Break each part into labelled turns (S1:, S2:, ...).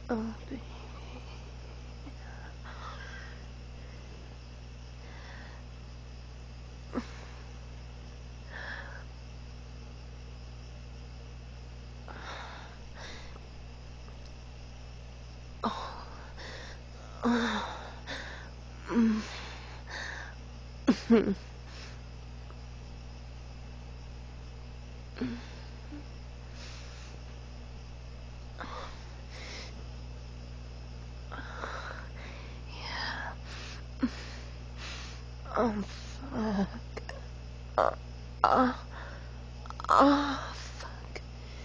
S1: Oh, baby. Fuck. Uh, fuck.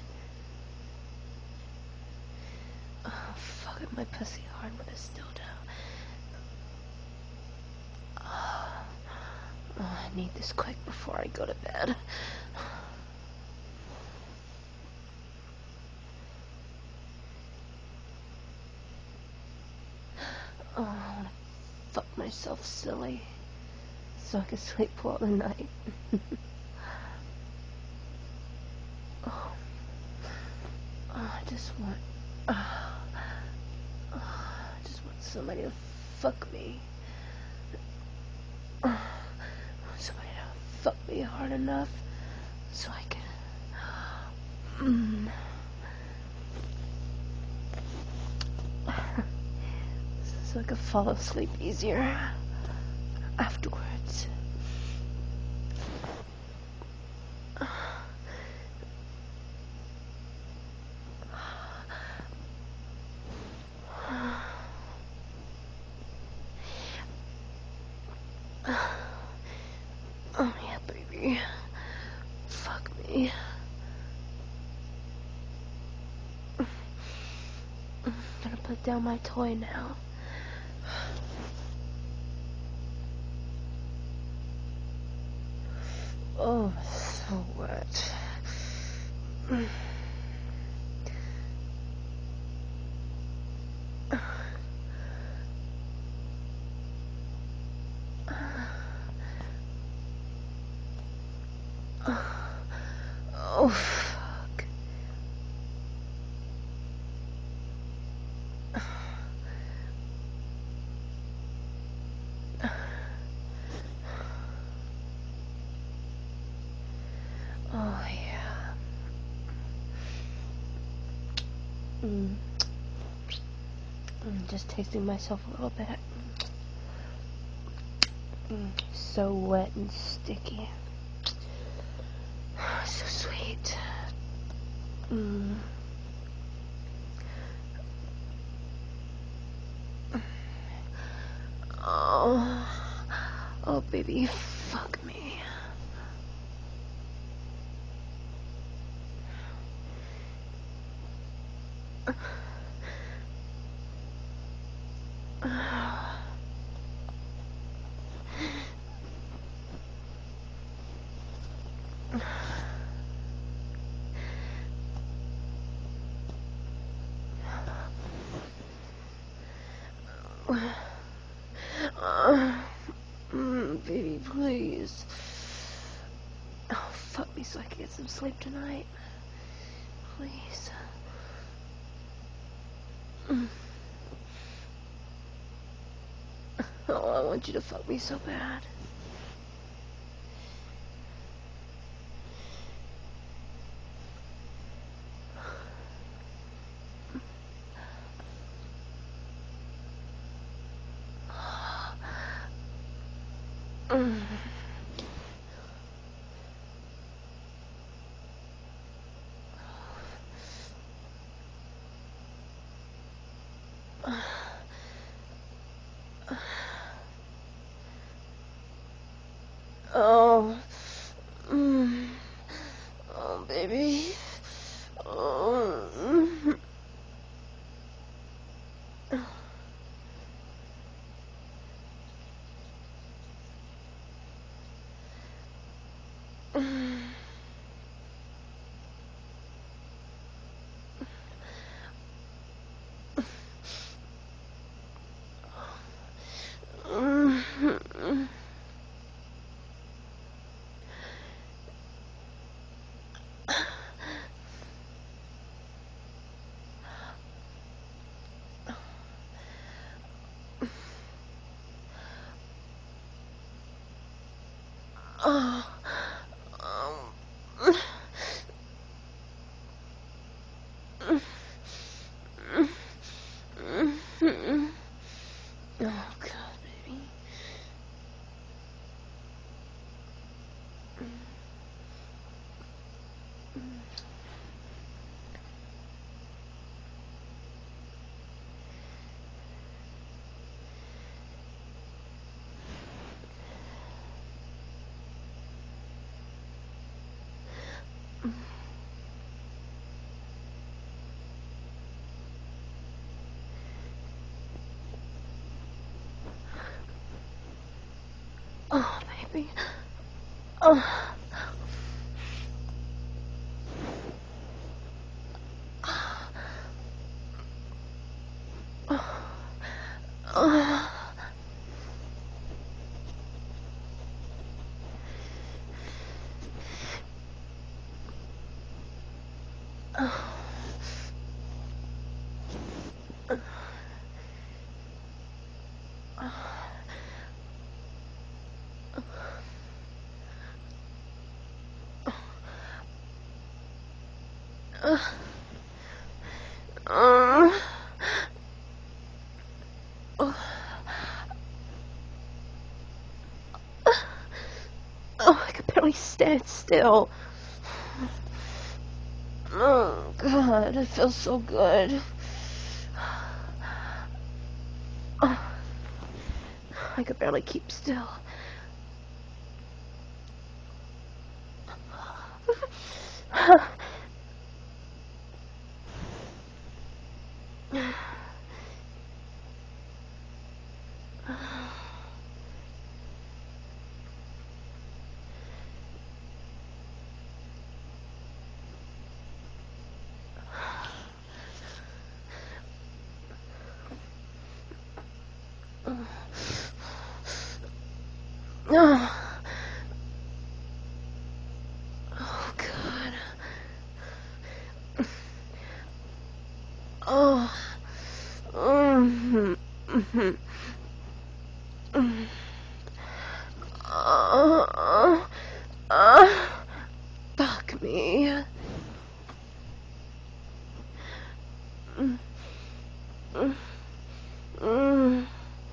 S1: Fuck it, my pussy hard with this dildo. I need this quick before I go to bed. I wanna fuck myself silly so I can sleep well tonight. I just want somebody to fuck me. Somebody to fuck me hard enough so I can. So I can fall asleep easier afterwards. Oh yeah, baby. Fuck me. I'm gonna put down my toy now. Oh, so wet. Oh, fuck. Oh, yeah. I'm just tasting myself a little bit. So wet and sticky. So sweet. Oh. Oh, baby, fuck me. Baby, please. Oh, fuck me so I can get some sleep tonight. Please. Oh, I want you to fuck me so bad. Oh. Oh, baby. Oh. Oh, oh God, baby. Oh, baby. Oh. Oh. Oh, I could barely stand still. Oh, God, it feels so good. Oh, I could barely keep still. Oh, oh God. Oh. Mm-hmm. Mm-hmm. Uh, uh, Fuck me. Mm, mm, mm,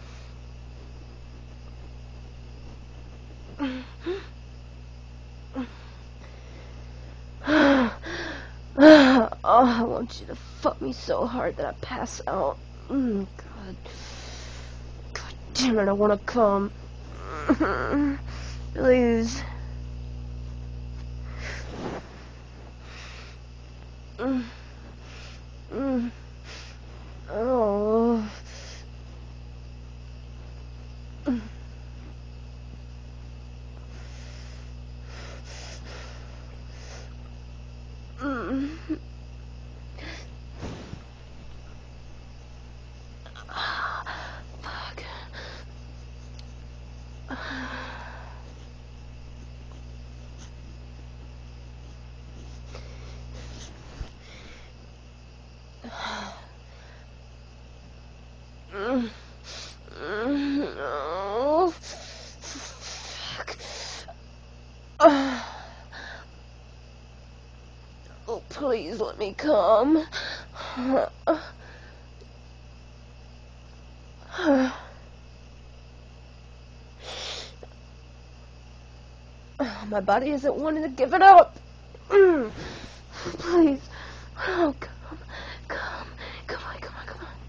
S1: oh, I want you to fuck me so hard that I pass out. God. God damn it, I wanna come. Please. Mm, mm, oh. Mm, fuck. Oh, fuck. Oh, please let me come. My body isn't wanting to give it up. Please. Oh, come. Come. Come on, come on, come on.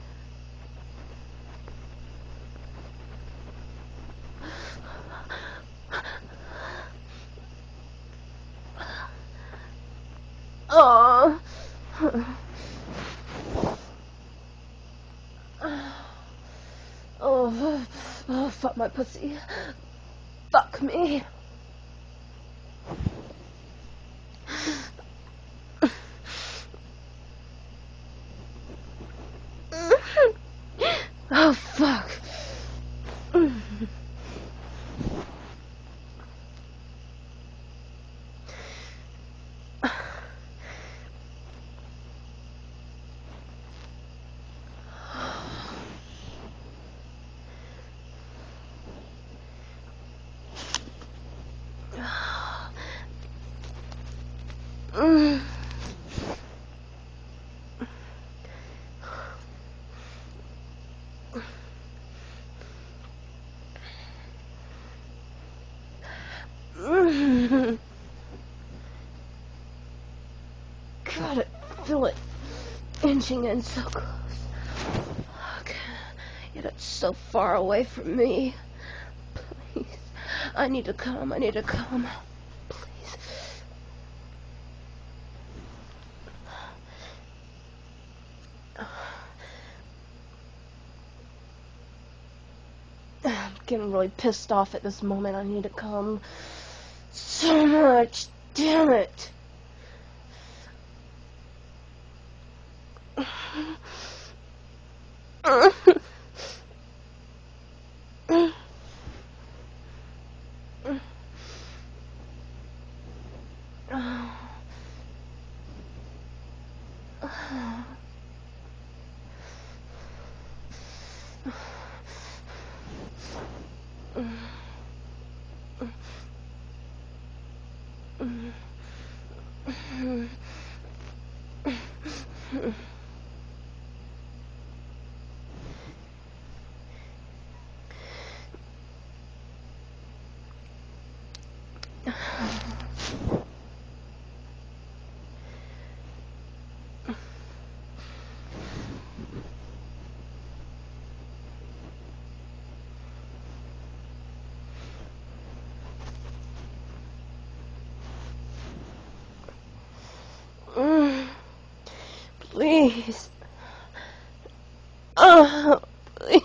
S1: Oh. Oh. Oh, fuck my pussy. Fuck me. Oh, fuck. God, I feel it inching in so close. Okay. Yet it's so far away from me. Please. I need to come. I need to come. Please. I'm getting really pissed off at this moment. I need to come so much. Damn it. Please. Please.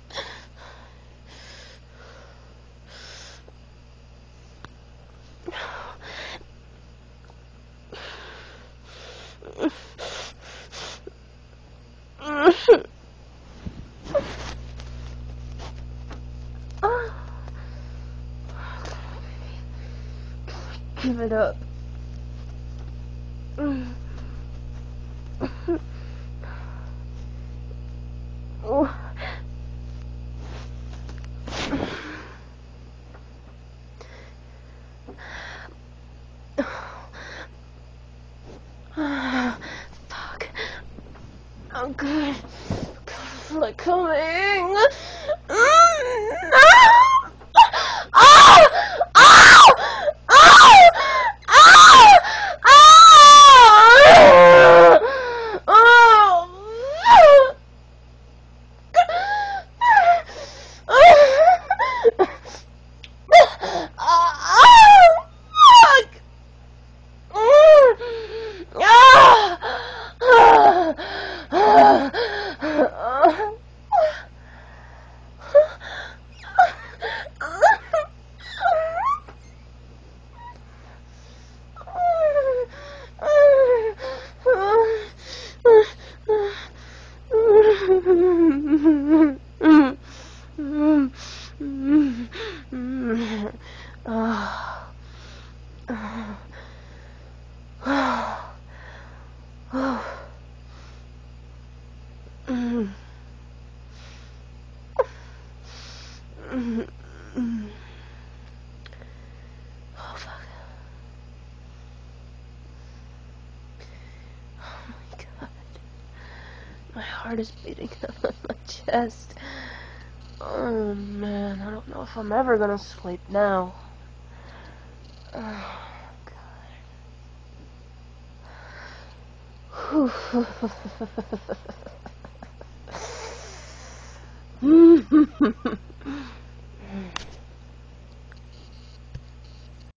S1: Give it up. Fuck. Oh, good. God, I feel like coming. No! Oh! Oh! Oh! Oh! Oh! Oh! Fuck! Oh, fuck. Oh my god. My heart is beating up in my chest. Oh man, I don't know if I'm ever gonna sleep now. Oh god.